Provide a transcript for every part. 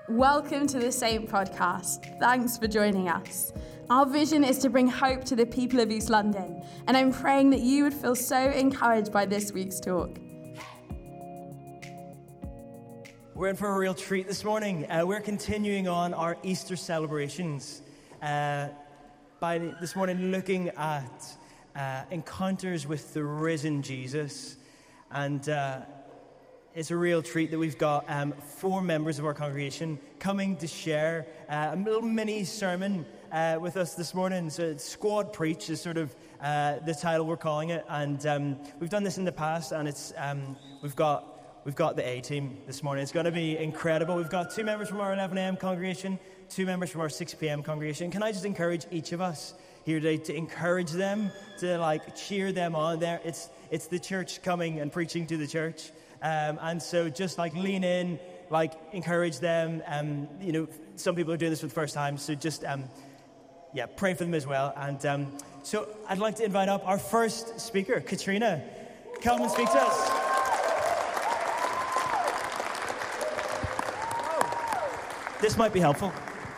Welcome to the Saint Podcast. Thanks for joining us. Our vision is to bring hope to the people of East London, and I'm praying that you would feel so encouraged by this week's talk. We're in for a real treat this morning. We're continuing on our Easter celebrations by this morning looking at encounters with the risen Jesus. And it's a real treat that we've got 4 members of our congregation coming to share a little mini sermon with us this morning. So it's Squad Preach is sort of the title we're calling it. And we've done this in the past, and it's we've got the A-team this morning. It's going to be incredible. We've got 2 members from our 11 a.m. congregation, 2 members from our 6 p.m. congregation. Can I just encourage each of us here today to encourage them, to cheer them on there? It's the church coming and preaching to the church. And so just lean in, encourage them. Some people are doing this for the first time, so just pray for them as well. And so I'd like to invite up our first speaker, Katrina. Come and speak to us. This might be helpful.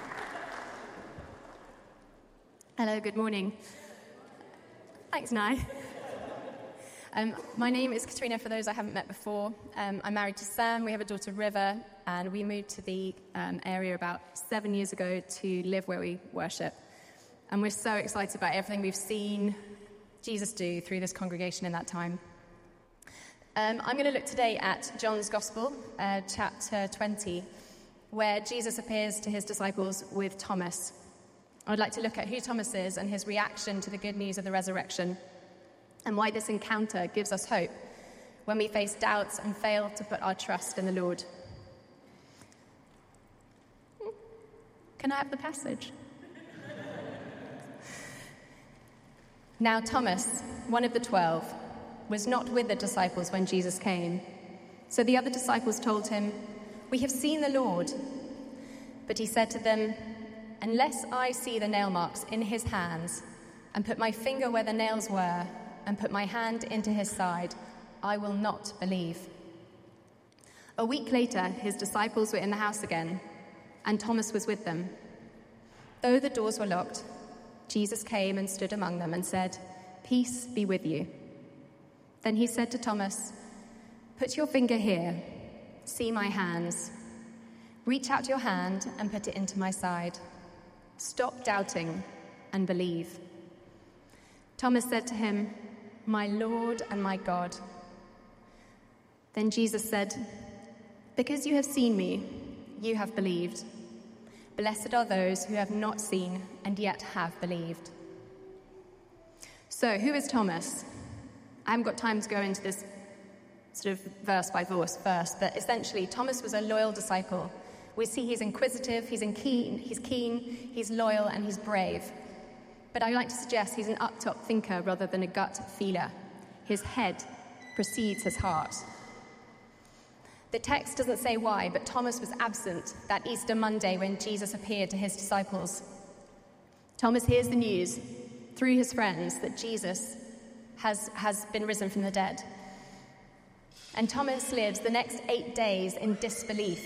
Hello, good morning. Thanks, Nye. My name is Katrina, for those I haven't met before. I'm married to Sam. We have a daughter, River, and we moved to the area about 7 years ago to live where we worship. And we're so excited about everything we've seen Jesus do through this congregation in that time. I'm going to look today at John's Gospel, chapter 20, where Jesus appears to his disciples with Thomas. I'd like to look at who Thomas is and his reaction to the good news of the resurrection, and why this encounter gives us hope when we face doubts and fail to put our trust in the Lord. Can I have the passage? Now Thomas, one of the 12, was not with the disciples when Jesus came. So the other disciples told him, "We have seen the Lord." But he said to them, "Unless I see the nail marks in his hands, and put my finger where the nails were, and put my hand into his side, I will not believe." A week later, his disciples were in the house again, and Thomas was with them. Though the doors were locked, Jesus came and stood among them and said, "Peace be with you." Then he said to Thomas, "Put your finger here. See my hands. Reach out your hand and put it into my side. Stop doubting and believe." Thomas said to him, "My Lord and my God." Then Jesus said, "Because you have seen me, you have believed. Blessed are those who have not seen and yet have believed." So, who is Thomas? I haven't got time to go into this sort of verse by verse, but essentially Thomas was a loyal disciple. We see he's inquisitive, he's keen, he's loyal, and he's brave. But I like to suggest he's an up-top thinker rather than a gut feeler. His head precedes his heart. The text doesn't say why, but Thomas was absent that Easter Monday when Jesus appeared to his disciples. Thomas hears the news through his friends that Jesus has been risen from the dead. And Thomas lives the next 8 days in disbelief.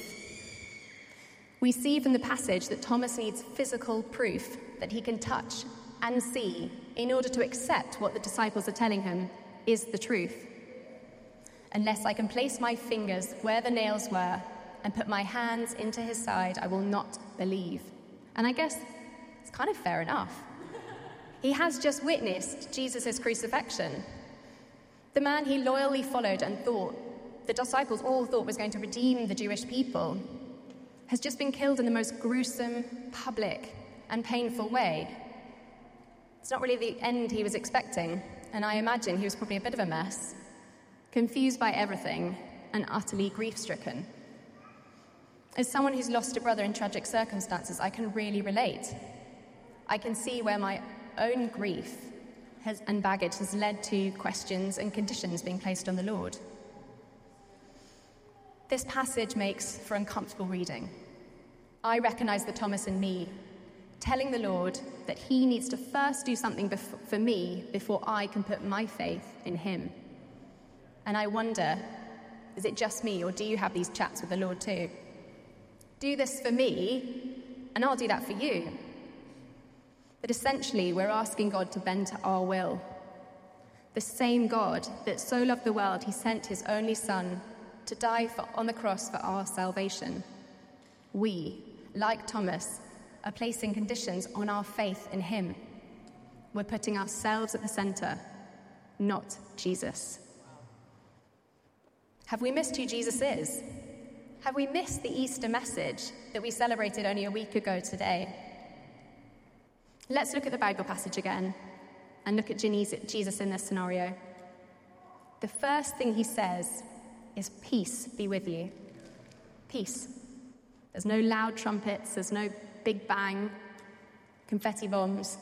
We see from the passage that Thomas needs physical proof that he can touch and see in order to accept what the disciples are telling him is the truth. "Unless I can place my fingers where the nails were and put my hands into his side, I will not believe." And I guess it's kind of fair enough. He has just witnessed Jesus' crucifixion. The man he loyally followed and thought the disciples all thought was going to redeem the Jewish people has just been killed in the most gruesome, public, and painful way. It's not really the end he was expecting, and I imagine he was probably a bit of a mess, confused by everything and utterly grief-stricken. As someone who's lost a brother in tragic circumstances, I can really relate. I can see where my own grief and baggage has led to questions and conditions being placed on the Lord. This passage makes for uncomfortable reading. I recognize the Thomas in me, telling the Lord that he needs to first do something for me before I can put my faith in him. And I wonder, is it just me, or do you have these chats with the Lord too? Do this for me, and I'll do that for you. That essentially we're asking God to bend to our will. The same God that so loved the world, he sent his only Son to die on the cross for our salvation. We, like Thomas, are placing conditions on our faith in him. We're putting ourselves at the center, not Jesus. Have we missed who Jesus is? Have we missed the Easter message that we celebrated only a week ago today? Let's look at the Bible passage again and look at Jesus in this scenario. The first thing he says is, "Peace be with you." Peace. There's no loud trumpets, there's no big bang, confetti bombs.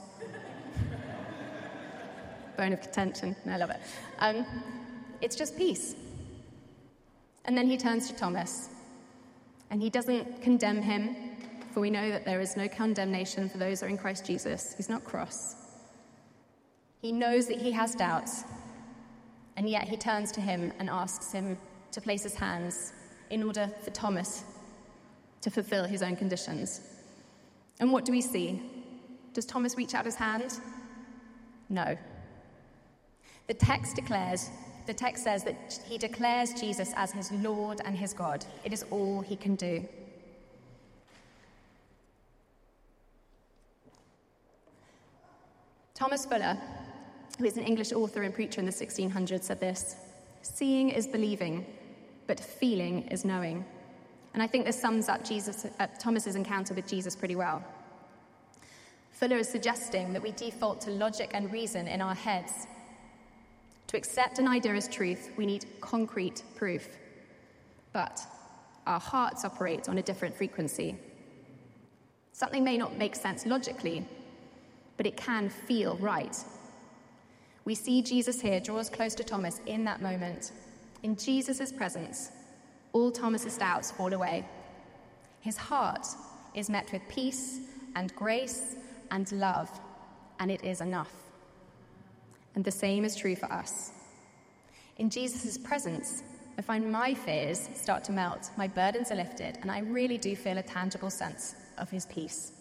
Bone of contention. I love it. It's just peace. And then he turns to Thomas, and he doesn't condemn him, for we know that there is no condemnation for those who are in Christ Jesus. He's not cross. He knows that he has doubts, and yet he turns to him and asks him to place his hands in order for Thomas to fulfill his own conditions. And what do we see? Does Thomas reach out his hand? No. The text says that he declares Jesus as his Lord and his God. It is all he can do. Thomas Fuller, who is an English author and preacher in the 1600s, said this: "Seeing is believing, but feeling is knowing." And I think this sums up Thomas's encounter with Jesus pretty well. Fuller is suggesting that we default to logic and reason in our heads. To accept an idea as truth, we need concrete proof. But our hearts operate on a different frequency. Something may not make sense logically, but it can feel right. We see Jesus here draw us close to Thomas in that moment. In Jesus' presence, all Thomas's doubts fall away. His heart is met with peace and grace and love, and it is enough. And the same is true for us. In Jesus' presence, I find my fears start to melt, my burdens are lifted, and I really do feel a tangible sense of his peace.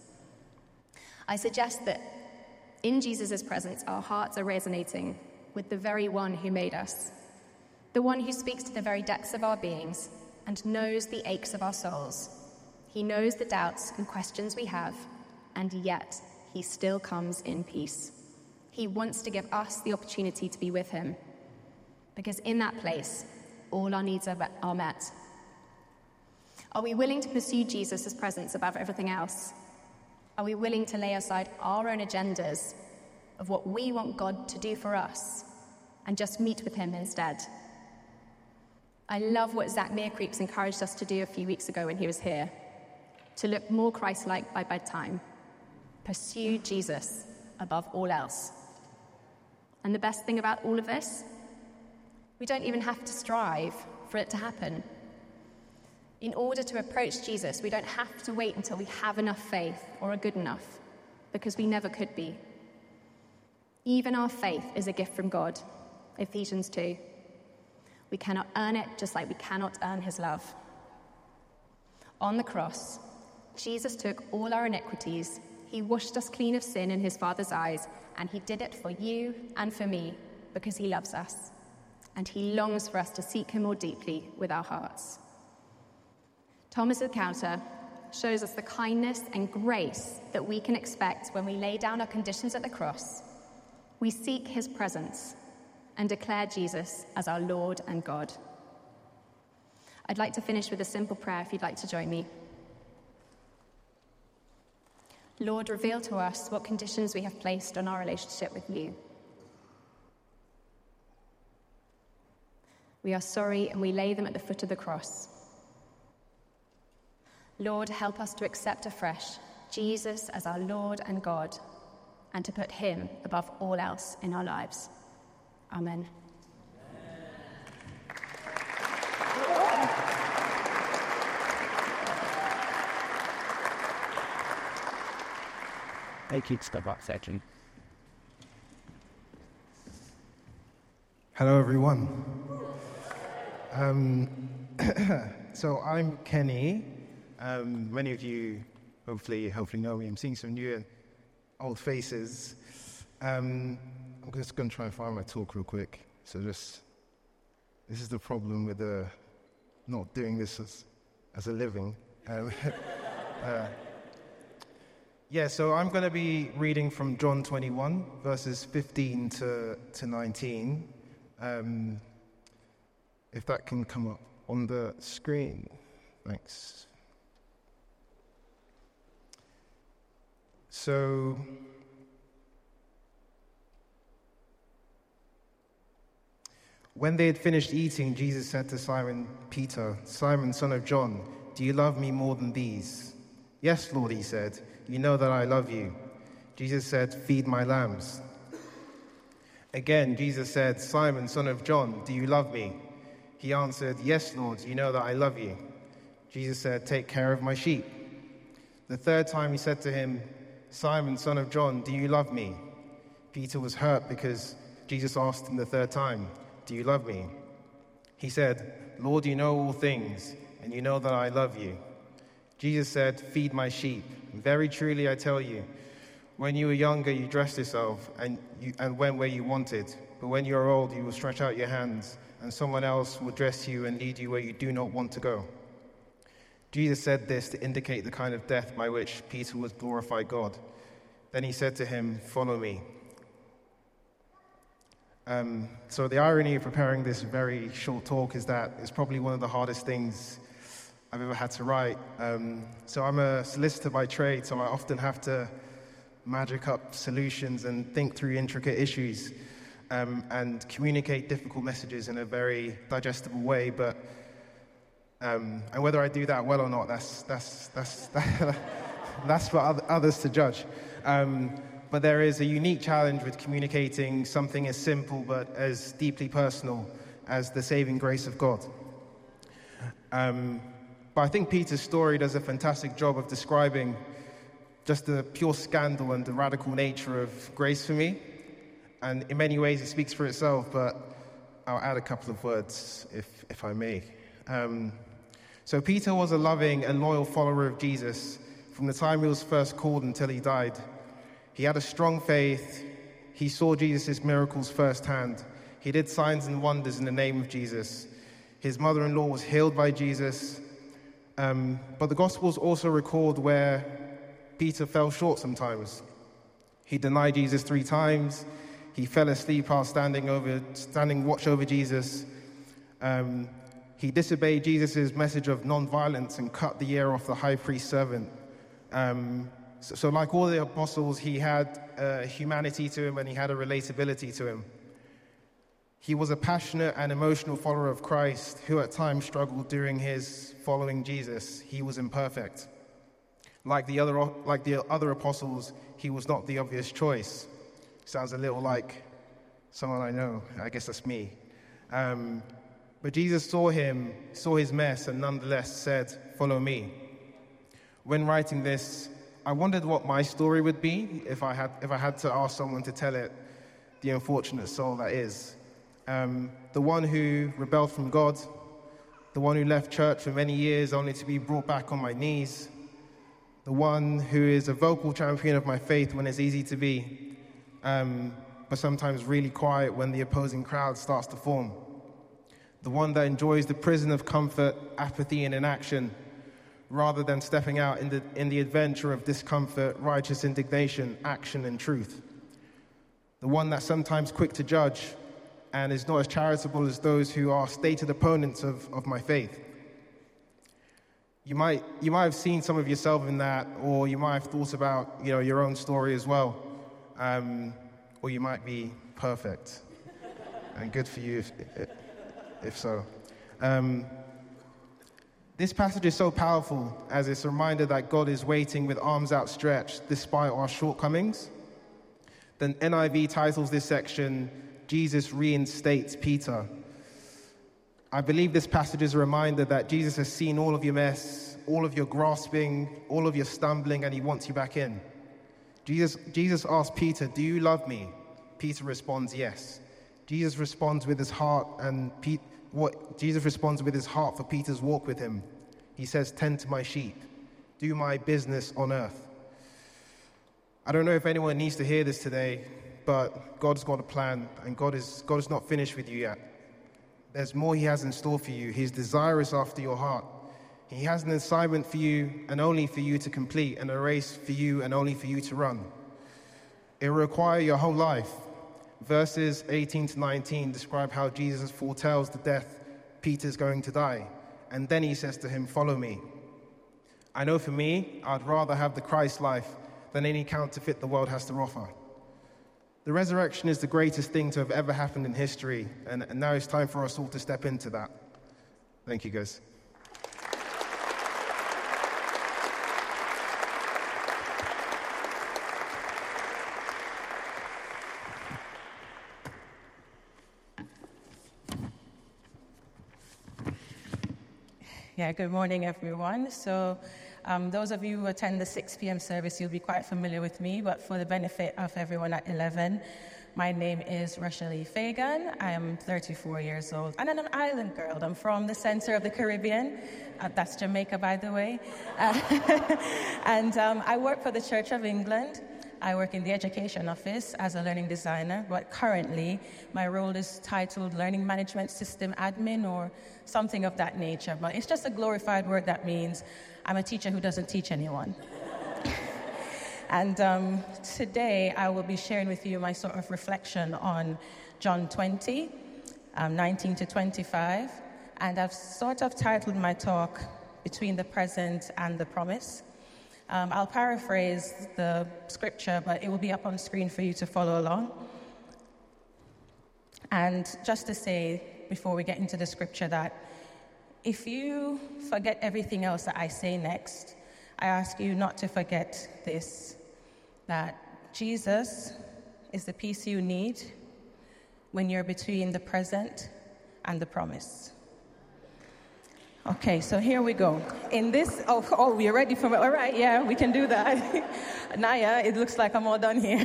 I suggest that in Jesus' presence, our hearts are resonating with the very one who made us, the one who speaks to the very depths of our beings and knows the aches of our souls. He knows the doubts and questions we have, and yet he still comes in peace. He wants to give us the opportunity to be with him, because in that place, all our needs are met. Are we willing to pursue Jesus' presence above everything else? Are we willing to lay aside our own agendas of what we want God to do for us and just meet with him instead? I love what Zach Meercreeps encouraged us to do a few weeks ago when he was here, to look more Christ-like by bedtime. Pursue Jesus above all else. And the best thing about all of this, we don't even have to strive for it to happen. In order to approach Jesus, we don't have to wait until we have enough faith or are good enough, because we never could be. Even our faith is a gift from God, Ephesians 2. We cannot earn it, just like we cannot earn his love. On the cross, Jesus took all our iniquities. He washed us clean of sin in his Father's eyes, and he did it for you and for me because he loves us, and he longs for us to seek him more deeply with our hearts. Thomas' encounter shows us the kindness and grace that we can expect when we lay down our conditions at the cross. We seek his presence and declare Jesus as our Lord and God. I'd like to finish with a simple prayer if you'd like to join me. Lord, reveal to us what conditions we have placed on our relationship with you. We are sorry and we lay them at the foot of the cross. Lord, help us to accept afresh Jesus as our Lord and God, and to put him above all else in our lives. Amen. Thank you, step up section. Hello, everyone. So I'm Kenny. Many of you hopefully know me. I'm seeing some new and old faces. I'm just going to try and find my talk real quick. So this is the problem with not doing this as a living. So I'm going to be reading from John 21, verses 15 to 19. If that can come up on the screen. Thanks. So, when they had finished eating, Jesus said to Simon Peter, "Simon, son of John, do you love me more than these?" "Yes, Lord," he said, "you know that I love you." Jesus said, "Feed my lambs." Again, Jesus said, "Simon, son of John, do you love me?" He answered, "Yes, Lord, you know that I love you." Jesus said, "Take care of my sheep." The third time he said to him, "Simon, son of John, do you love me?" Peter was hurt because Jesus asked him the third time, "Do you love me?" He said, "Lord, you know all things, and you know that I love you." Jesus said, "Feed my sheep. Very truly I tell you, when you were younger, you dressed yourself and went where you wanted. But when you are old, you will stretch out your hands, and someone else will dress you and lead you where you do not want to go." Jesus said this to indicate the kind of death by which Peter would glorify God. Then he said to him, "Follow me." So the irony of preparing this very short talk is that it's probably one of the hardest things I've ever had to write. So I'm a solicitor by trade, so I often have to magic up solutions and think through intricate issues and communicate difficult messages in a very digestible way. But and whether I do that well or not, that's for others to judge. But there is a unique challenge with communicating something as simple but as deeply personal as the saving grace of God. But I think Peter's story does a fantastic job of describing just the pure scandal and the radical nature of grace for me. And in many ways it speaks for itself, but I'll add a couple of words if I may. So Peter was a loving and loyal follower of Jesus from the time he was first called until he died. He had a strong faith. He saw Jesus' miracles firsthand. He did signs and wonders in the name of Jesus. His mother-in-law was healed by Jesus. But the Gospels also record where Peter fell short sometimes. He denied Jesus 3 times. He fell asleep while standing watch over Jesus. He disobeyed Jesus' message of non-violence and cut the ear off the high priest's servant. So like all the apostles, he had humanity to him and he had a relatability to him. He was a passionate and emotional follower of Christ who at times struggled during his following Jesus. He was imperfect. Like the other apostles, he was not the obvious choice. Sounds a little like someone I know. I guess that's me. But Jesus saw his mess, and nonetheless said, "Follow me." When writing this, I wondered what my story would be if I had to ask someone to tell it, the unfortunate soul that is. The one who rebelled from God, the one who left church for many years only to be brought back on my knees, the one who is a vocal champion of my faith when it's easy to be, but sometimes really quiet when the opposing crowd starts to form, the one that enjoys the prison of comfort, apathy, and inaction, rather than stepping out in the adventure of discomfort, righteous indignation, action, and truth, the one that's sometimes quick to judge and is not as charitable as those who are stated opponents of my faith. You might have seen some of yourself in that, or you might have thought about your own story as well, or you might be perfect, and good for you if so. This passage is so powerful as it's a reminder that God is waiting with arms outstretched despite our shortcomings. The NIV titles this section, "Jesus reinstates Peter." I believe this passage is a reminder that Jesus has seen all of your mess, all of your grasping, all of your stumbling, and he wants you back in. Jesus asks Peter, "Do you love me?" Peter responds, "Yes." Jesus responds with his heart, Jesus responds with his heart for Peter's walk with him. He says, "Tend to my sheep." do my business on earth. I don't know if anyone needs to hear this today, but God's got a plan, and God is not finished with you yet. There's more he has in store for you. He's desirous after your heart. He has an assignment for you and only for you to complete, and a race for you and only for you to run. It will require your whole life. Verses 18 to 19 describe how Jesus foretells the death Peter's going to die. And then he says to him, "Follow me." I know for me, I'd rather have the Christ life than any counterfeit the world has to offer. The resurrection is the greatest thing to have ever happened in history, and now it's time for us all to step into that. Thank you, guys. Yeah, good morning, everyone. So those of you who attend the 6 p.m. service, you'll be quite familiar with me, but for the benefit of everyone at 11, my name is Rochelle Fagan. I am 34 years old, and I'm an island girl. I'm from the center of the Caribbean. That's Jamaica, by the way. And I work for the Church of England. I work in the education office as a learning designer, but currently my role is titled Learning Management System Admin or something of that nature. But it's just a glorified word that means I'm a teacher who doesn't teach anyone. And today I will be sharing with you my sort of reflection on John 20, 19 to 25. And I've sort of titled my talk Between the Present and the Promise. I'll paraphrase the scripture, but it will be up on the screen for you to follow along. And just to say, before we get into the scripture, that if you forget everything else that I say next, I ask you not to forget this, that Jesus is the peace you need when you're between the present and the promise. Okay, so here we go. In this, we're ready for it. All right, yeah, we can do that. Naya, it looks like I'm all done here.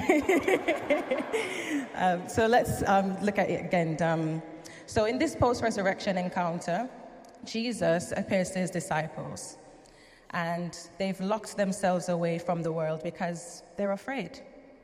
So let's look at it again. So in this post-resurrection encounter, Jesus appears to his disciples, and they've locked themselves away from the world because they're afraid.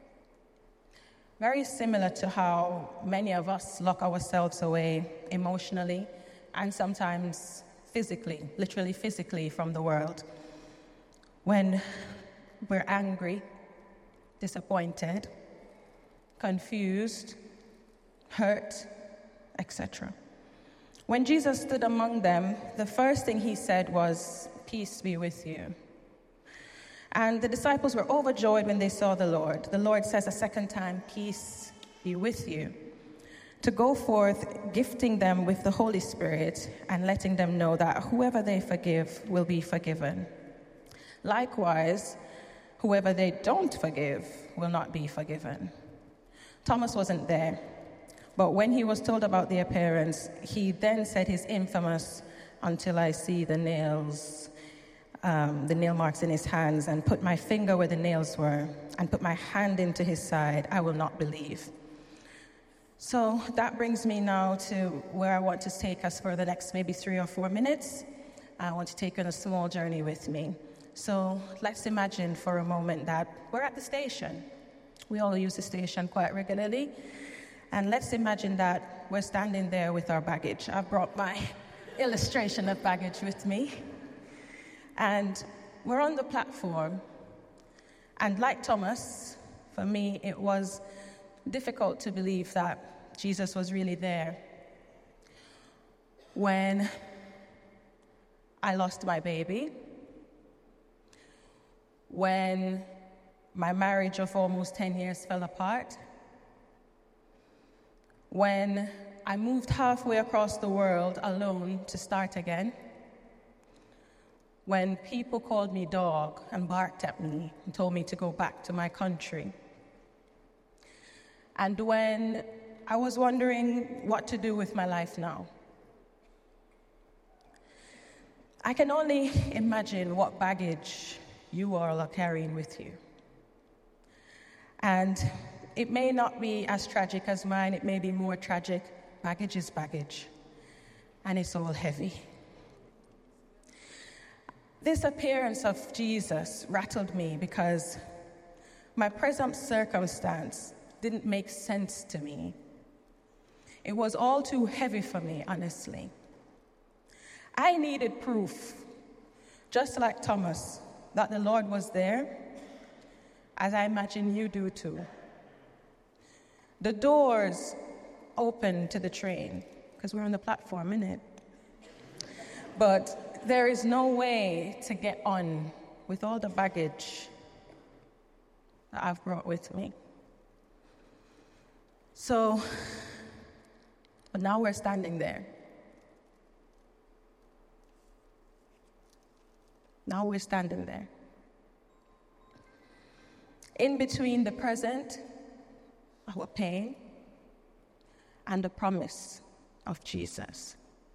Very similar to how many of us lock ourselves away emotionally and sometimes physically, literally physically from the world. When we're angry, disappointed, confused, hurt, etc. When Jesus stood among them, the first thing he said was, "Peace be with you." And the disciples were overjoyed when they saw the Lord. The Lord says a second time, "Peace be with you," to go forth, gifting them with the Holy Spirit and letting them know that whoever they forgive will be forgiven. Likewise, whoever they don't forgive will not be forgiven. Thomas wasn't there, but when he was told about the appearance, he then said his infamous, "Until I see the nail marks in his hands, and put my finger where the nails were, and put my hand into his side, I will not believe." So that brings me now to where I want to take us for the next maybe 3 or 4 minutes. I want to take on a small journey with me. So let's imagine for a moment that we're at the station. We all use the station quite regularly. And let's imagine that we're standing there with our baggage. I've brought my illustration of baggage with me. And we're on the platform. And like Thomas, for me, it was difficult to believe that Jesus was really there. When I lost my baby, when my marriage of almost 10 years fell apart, when I moved halfway across the world alone to start again, when people called me dog and barked at me and told me to go back to my country, and when I was wondering what to do with my life now. I can only imagine what baggage you all are carrying with you. And it may not be as tragic as mine, it may be more tragic. Baggage is baggage, and it's all heavy. This appearance of Jesus rattled me because my present circumstance didn't make sense to me. It was all too heavy for me, honestly. I needed proof, just like Thomas, that the Lord was there, as I imagine you do too. The doors open to the train, because we're on the platform, innit? But there is no way to get on with all the baggage that I've brought with me. So, but now we're standing there. Now we're standing there. In between the present, our pain, and the promise of Jesus.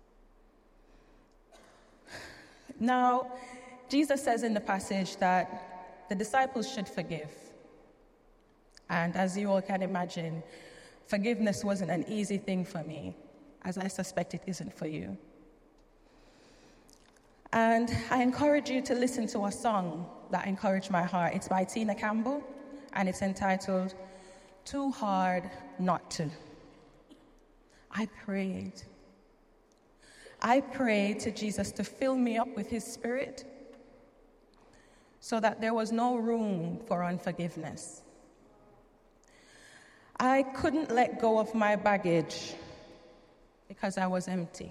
Now, Jesus says in the passage that the disciples should forgive. And as you all can imagine, forgiveness wasn't an easy thing for me, as I suspect it isn't for you. And I encourage you to listen to a song that encouraged my heart. It's by Tina Campbell, and it's entitled, Too Hard Not To. I prayed to Jesus to fill me up with his Spirit so that there was no room for unforgiveness. I couldn't let go of my baggage because I was empty.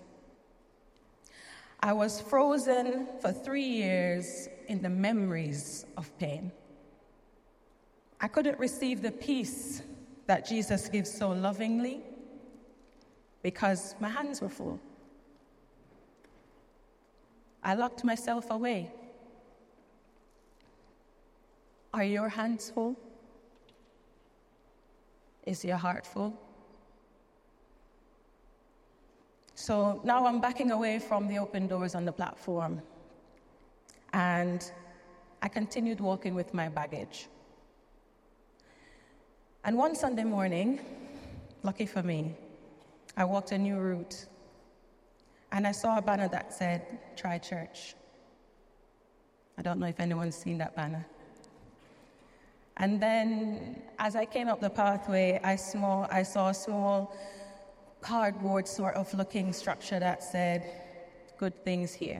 I was frozen for 3 years in the memories of pain. I couldn't receive the peace that Jesus gives so lovingly because my hands were full. I locked myself away. Are your hands full? Is your heart full? So now I'm backing away from the open doors on the platform, and I continued walking with my baggage. And one Sunday morning, lucky for me, I walked a new route, and I saw a banner that said, Try Church. I don't know if anyone's seen that banner. And then, as I came up the pathway, I saw a small cardboard sort of looking structure that said, Good Things Here.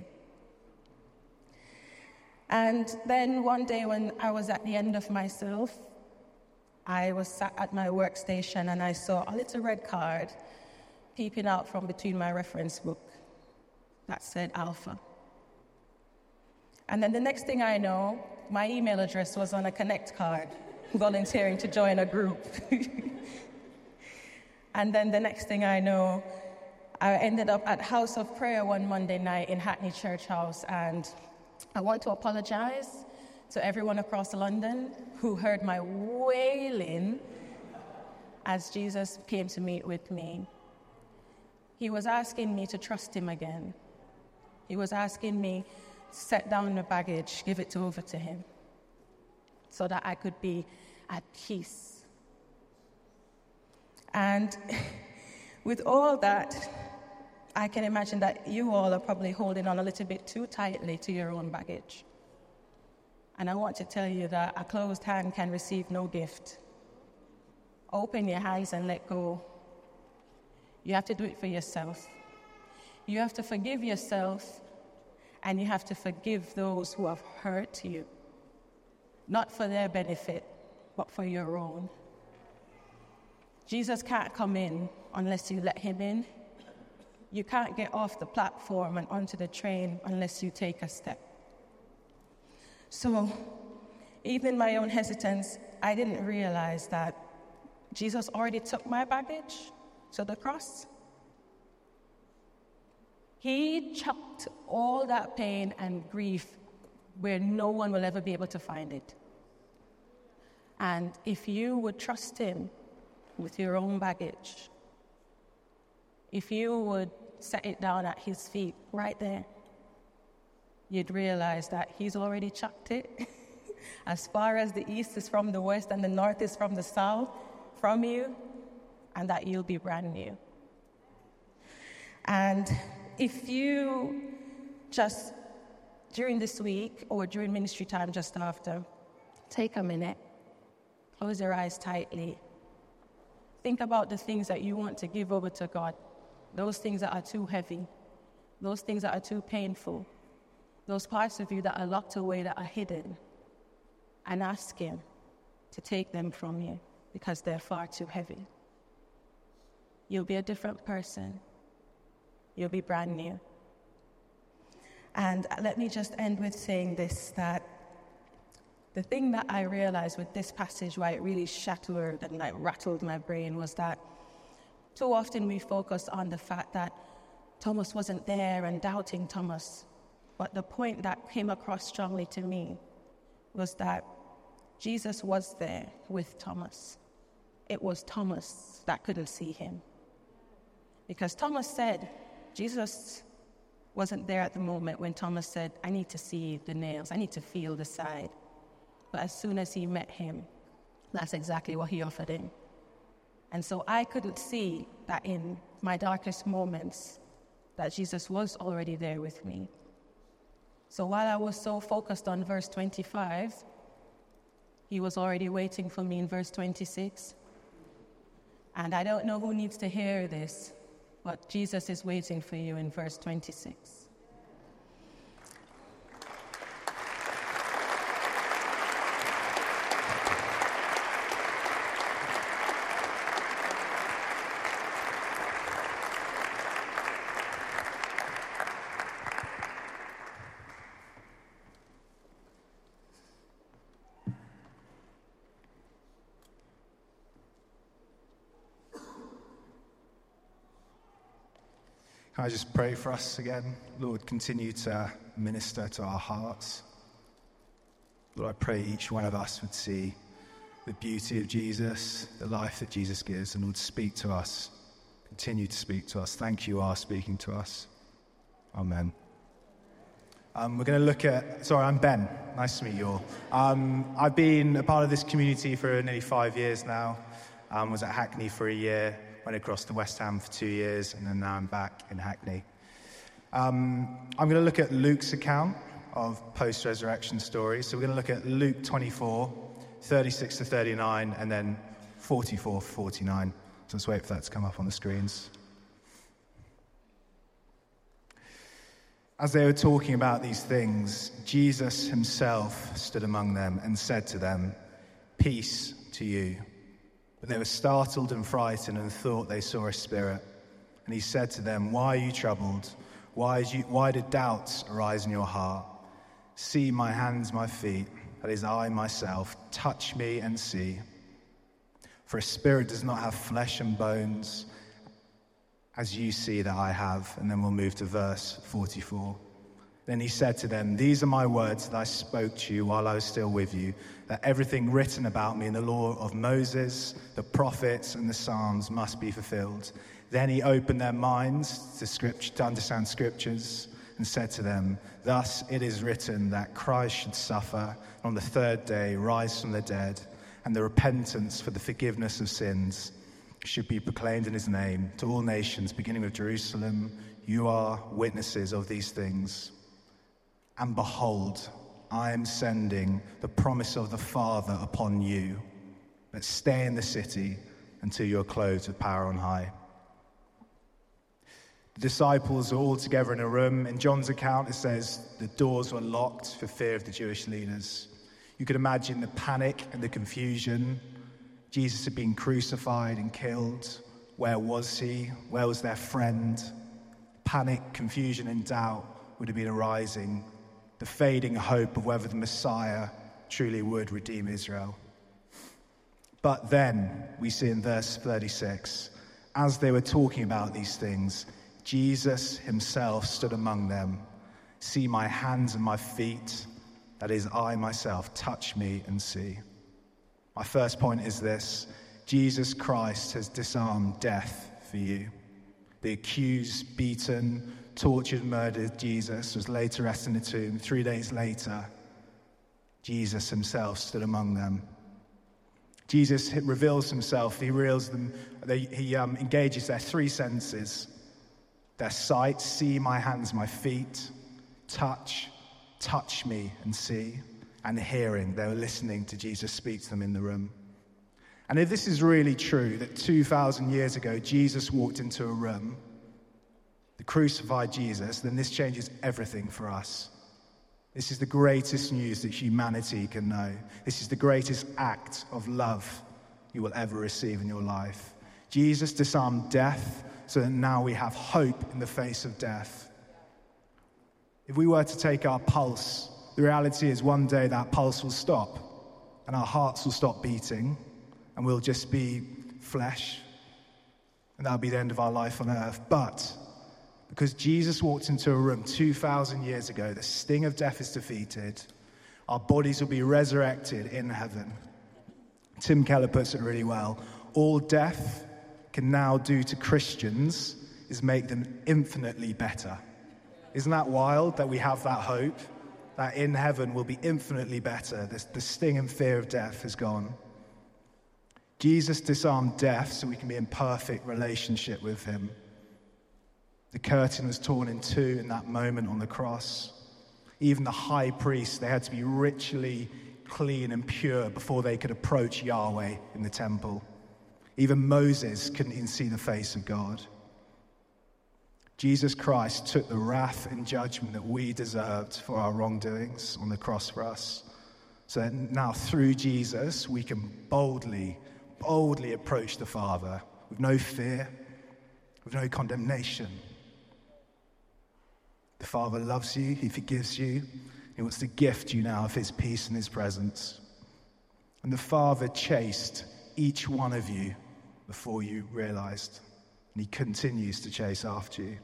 And then one day when I was at the end of myself, I was sat at my workstation and I saw a little red card peeping out from between my reference book that said Alpha. And then the next thing I know, my email address was on a Connect card, volunteering to join a group. And then the next thing I know, I ended up at House of Prayer one Monday night in Hackney Church House, and I want to apologize to everyone across London who heard my wailing as Jesus came to meet with me. He was asking me to trust him again. He was asking me to set down the baggage, give it over to him, so that I could be at peace. And with all that, I can imagine that you all are probably holding on a little bit too tightly to your own baggage. And I want to tell you that a closed hand can receive no gift. Open your eyes and let go. You have to do it for yourself. You have to forgive yourself, and you have to forgive those who have hurt you. Not for their benefit, but for your own. Jesus can't come in unless you let him in. You can't get off the platform and onto the train unless you take a step. So, even in my own hesitance, I didn't realize that Jesus already took my baggage to the cross. He chucked all that pain and grief where no one will ever be able to find it. And if you would trust him with your own baggage, if you would set it down at his feet right there, you'd realize that he's already chucked it as far as the east is from the west and the north is from the south from you, and that you'll be brand new. And if you just during this week or during ministry time just after, take a minute, close your eyes tightly. Think about the things that you want to give over to God, those things that are too heavy, those things that are too painful, those parts of you that are locked away, that are hidden, and ask Him to take them from you because they're far too heavy. You'll be a different person. You'll be brand new. And let me just end with saying this, that the thing that I realized with this passage, why it really shattered and rattled my brain, was that too often we focus on the fact that Thomas wasn't there and doubting Thomas. But the point that came across strongly to me was that Jesus was there with Thomas. It was Thomas that couldn't see him. Because Thomas said, Jesus wasn't there at the moment when Thomas said, I need to see the nails, I need to feel the side. But as soon as he met him, that's exactly what he offered him. And so I couldn't see that in my darkest moments, that Jesus was already there with me. So while I was so focused on verse 25, He was already waiting for me in verse 26. And I don't know who needs to hear this, but Jesus is waiting for you in verse 26. Can I just pray for us again? Lord, continue to minister to our hearts. Lord, I pray each one of us would see the beauty of Jesus, the life that Jesus gives, and would speak to us, continue to speak to us. Thank you, are speaking to us. Amen. We're going to look at... Sorry, I'm Ben. Nice to meet you all. I've been a part of this community for nearly 5 years now. Was at Hackney for a year. Went across to West Ham for 2 years, and then now I'm back in Hackney. I'm going to look at Luke's account of post-resurrection stories. So we're going to look at Luke 24, 36 to 39, and then 44 to 49. So let's wait for that to come up on the screens. As they were talking about these things, Jesus himself stood among them and said to them, "Peace to you." But they were startled and frightened and thought they saw a spirit. And he said to them, "Why are you troubled? Why did doubts arise in your heart? See my hands, my feet, that is I myself. Touch me and see. For a spirit does not have flesh and bones, as you see that I have." And then we'll move to verse 44. Then he said to them, "These are my words that I spoke to you while I was still with you, that everything written about me in the law of Moses, the prophets, and the Psalms must be fulfilled." Then he opened their minds to Scripture, to understand Scriptures, and said to them, "Thus it is written that Christ should suffer, and on the third day rise from the dead, and the repentance for the forgiveness of sins should be proclaimed in his name to all nations, beginning with Jerusalem. You are witnesses of these things. And behold, I am sending the promise of the Father upon you, but stay in the city until you are clothed with power on high." The disciples are all together in a room. In John's account, it says the doors were locked for fear of the Jewish leaders. You could imagine the panic and the confusion. Jesus had been crucified and killed. Where was he? Where was their friend? Panic, confusion, and doubt would have been arising. The fading hope of whether the Messiah truly would redeem Israel. But then, we see in verse 36, as they were talking about these things, Jesus himself stood among them. "See my hands and my feet, that is I myself, touch me and see." My first point is this: Jesus Christ has disarmed death for you. The accused, beaten, tortured, murdered Jesus was laid to rest in a tomb. 3 days later, Jesus himself stood among them. Jesus reveals himself. He reveals them. He engages their three senses: their sight, see my hands, my feet; touch, touch me and see, and hearing. They were listening to Jesus speak to them in the room. And if this is really true, that 2,000 years ago, Jesus walked into a room, the crucified Jesus, then this changes everything for us. This is the greatest news that humanity can know. This is the greatest act of love you will ever receive in your life. Jesus disarmed death so that now we have hope in the face of death. If we were to take our pulse, the reality is one day that pulse will stop and our hearts will stop beating and we'll just be flesh, and that'll be the end of our life on earth. But because Jesus walked into a room 2,000 years ago, the sting of death is defeated, our bodies will be resurrected in heaven. Tim Keller puts it really well. All death can now do to Christians is make them infinitely better. Isn't that wild that we have that hope? That in heaven we'll be infinitely better. The sting and fear of death is gone. Jesus disarmed death so we can be in perfect relationship with him. The curtain was torn in two in that moment on the cross. Even the high priest, they had to be ritually clean and pure before they could approach Yahweh in the temple. Even Moses couldn't even see the face of God. Jesus Christ took the wrath and judgment that we deserved for our wrongdoings on the cross for us. So that now through Jesus, we can boldly approach the Father with no fear, with no condemnation. The Father loves you, he forgives you, he wants to gift you now of his peace and his presence. And the Father chased each one of you before you realized, and he continues to chase after you.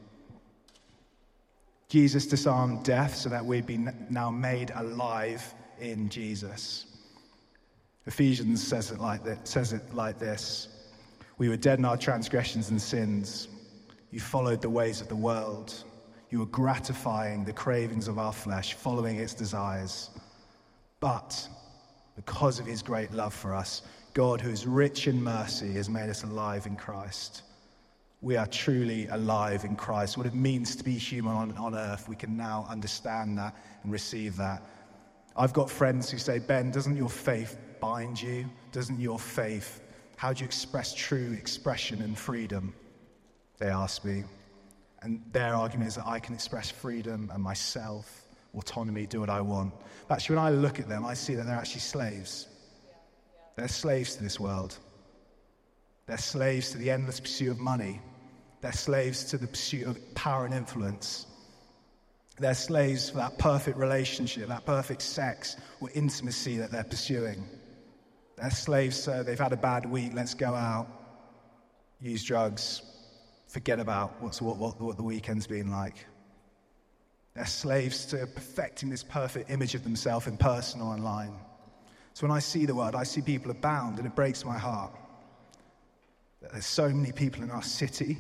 Jesus disarmed death so that we'd be now made alive in Jesus. Ephesians says it like this. We were dead in our transgressions and sins. You followed the ways of the world. You were gratifying the cravings of our flesh, following its desires. But because of his great love for us, God, who is rich in mercy, has made us alive in Christ. We are truly alive in Christ. What it means to be human on earth, we can now understand that and receive that. I've got friends who say, Ben, doesn't your faith bind you? Doesn't your faith, how do you express true expression and freedom? They ask me. And their argument is that I can express freedom and myself, autonomy, do what I want. But actually, when I look at them, I see that they're actually slaves. They're slaves to this world. They're slaves to the endless pursuit of money. They're slaves to the pursuit of power and influence. They're slaves for that perfect relationship, that perfect sex or intimacy that they're pursuing. They're slaves, so they've had a bad week, let's go out, use drugs, forget about what the weekend's been like. They're slaves to perfecting this perfect image of themselves in person or online. So when I see the world, I see people are bound, and it breaks my heart. There's so many people in our city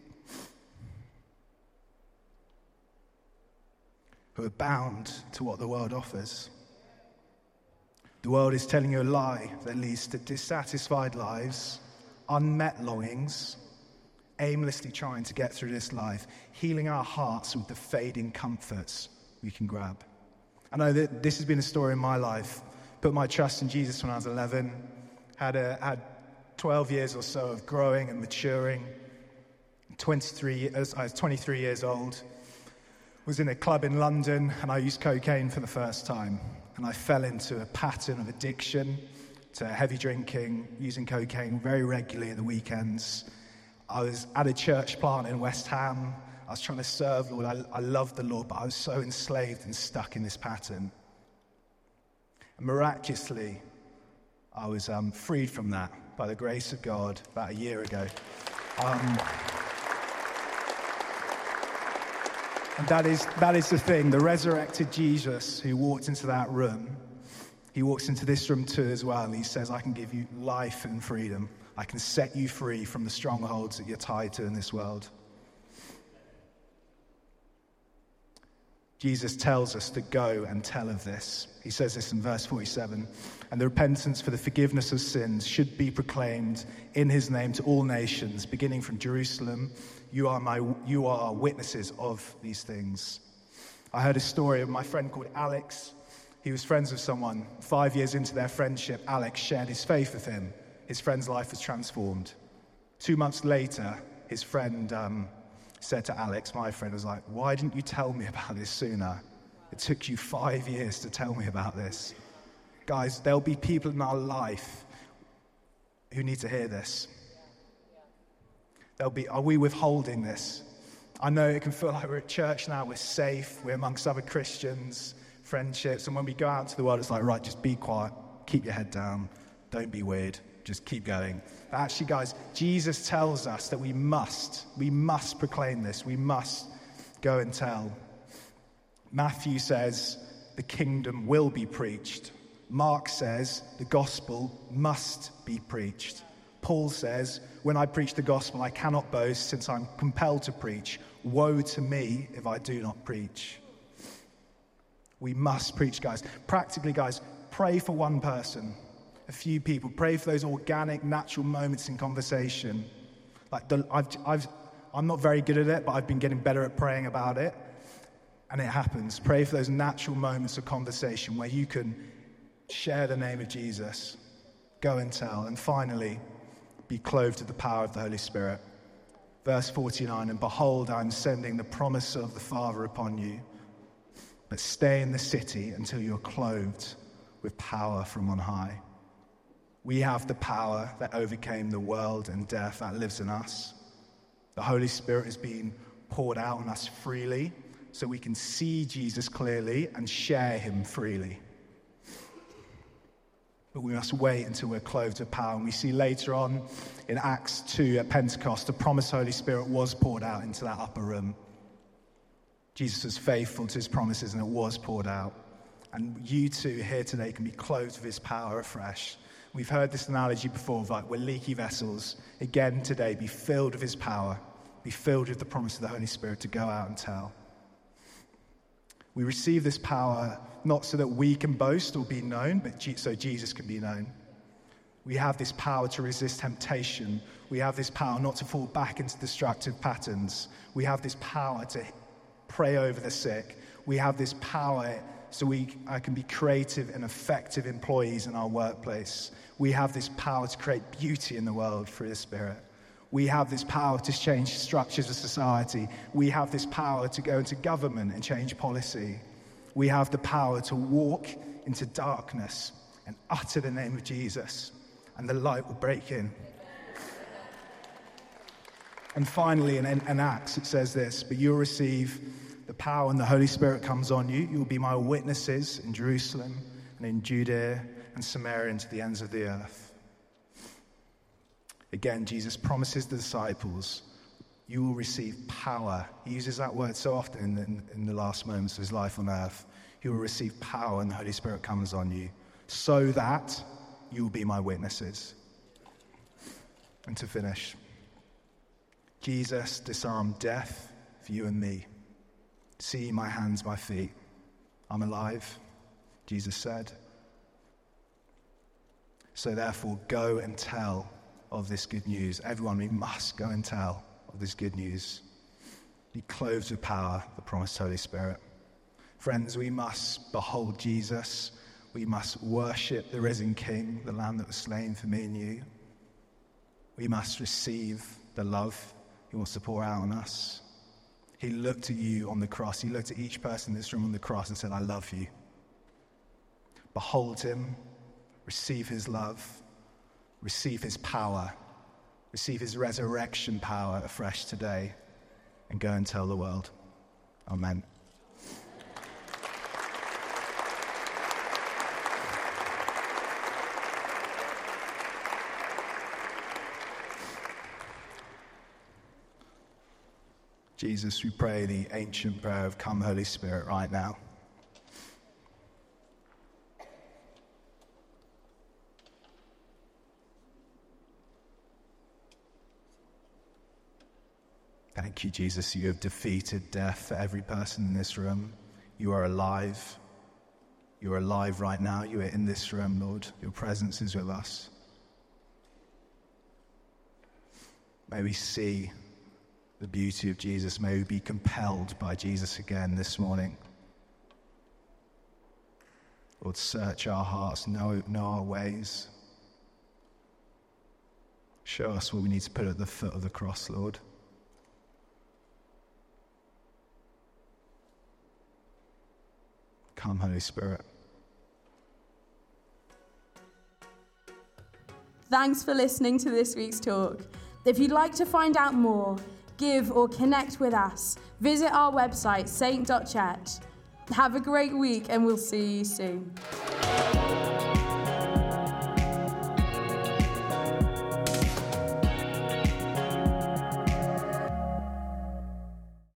who are bound to what the world offers. The world is telling you a lie that leads to dissatisfied lives, unmet longings, aimlessly trying to get through this life, healing our hearts with the fading comforts we can grab. I know that this has been a story in my life. Put my trust in Jesus when I was 11, had 12 years or so of growing and maturing. I was 23 years old, was in a club in London, and I used cocaine for the first time. And I fell into a pattern of addiction to heavy drinking, using cocaine very regularly at the weekends. I was at a church plant in West Ham. I was trying to serve the Lord. I loved the Lord, but I was so enslaved and stuck in this pattern. And miraculously, I was freed from that by the grace of God about a year ago. And that is the thing. The resurrected Jesus who walked into that room, he walks into this room too as well, and he says, I can give you life and freedom. I can set you free from the strongholds that you're tied to in this world. Jesus tells us to go and tell of this. He says this in verse 47, and the repentance for the forgiveness of sins should be proclaimed in his name to all nations, beginning from Jerusalem. You are witnesses of these things. I heard a story of my friend called Alex. He was friends with someone. 5 years into their friendship, Alex shared his faith with him. His friend's life was transformed. 2 months later, his friend said to Alex, my friend, was like, why didn't you tell me about this sooner? It took you 5 years to tell me about this. Guys, there'll be people in our life who need to hear this. Are we withholding this? I know it can feel like we're at church now, we're safe, we're amongst other Christians, friendships, and when we go out into the world, it's like, right, just be quiet, keep your head down, don't be weird, just keep going. But actually, guys, Jesus tells us that we must proclaim this, we must go and tell. Matthew says the kingdom will be preached. Mark says the gospel must be preached. Paul says, when I preach the gospel, I cannot boast since I'm compelled to preach. Woe to me if I do not preach. We must preach, guys. Practically, guys, pray for one person, a few people. Pray for those organic, natural moments in conversation. I'm not very good at it, but I've been getting better at praying about it. And it happens. Pray for those natural moments of conversation where you can share the name of Jesus. Go and tell. And finally, be clothed with the power of the Holy Spirit. Verse 49, and behold, I am sending the promise of the Father upon you. But stay in the city until you're clothed with power from on high. We have the power that overcame the world and death that lives in us. The Holy Spirit has been poured out on us freely so we can see Jesus clearly and share him freely. But we must wait until we're clothed with power. And we see later on in Acts 2 at Pentecost, the promised Holy Spirit was poured out into that upper room. Jesus was faithful to his promises and it was poured out. And you too here today can be clothed with his power afresh. We've heard this analogy before of like we're leaky vessels. Again today, be filled with his power. Be filled with the promise of the Holy Spirit to go out and tell. We receive this power not so that we can boast or be known, but so Jesus can be known. We have this power to resist temptation. We have this power not to fall back into destructive patterns. We have this power to pray over the sick. We have this power so I can be creative and effective employees in our workplace. We have this power to create beauty in the world through the Spirit. We have this power to change structures of society. We have this power to go into government and change policy. We have the power to walk into darkness and utter the name of Jesus, and the light will break in. And finally, in Acts, it says this, but you'll receive the power when the Holy Spirit comes on you. You'll be my witnesses in Jerusalem and in Judea and Samaria and to the ends of the earth. Again, Jesus promises the disciples, you will receive power. He uses that word so often in the last moments of his life on earth. You will receive power when the Holy Spirit comes on you, so that you will be my witnesses. And to finish, Jesus disarmed death for you and me. See my hands, my feet. I'm alive, Jesus said. So therefore, go and tell of this good news. Everyone, we must go and tell of this good news. Be clothed with power, the promised Holy Spirit. Friends, we must behold Jesus. We must worship the risen King, the Lamb that was slain for me and you. We must receive the love he wants to pour out on us. He looked at you on the cross. He looked at each person in this room on the cross and said, I love you. Behold him, receive his love, receive his power, receive his resurrection power afresh today, and go and tell the world. Amen. Jesus, we pray the ancient prayer of Come, Holy Spirit, right now. Thank you, Jesus. You have defeated death for every person in this room. You are alive. You are alive right now. You are in this room, Lord. Your presence is with us. May we see the beauty of Jesus. May we be compelled by Jesus again this morning. Lord, search our hearts, know our ways. Show us what we need to put at the foot of the cross, Lord. Come, Holy Spirit. Thanks for listening to this week's talk. If you'd like to find out more, give or connect with us, visit our website, saint.church. Have a great week and we'll see you soon.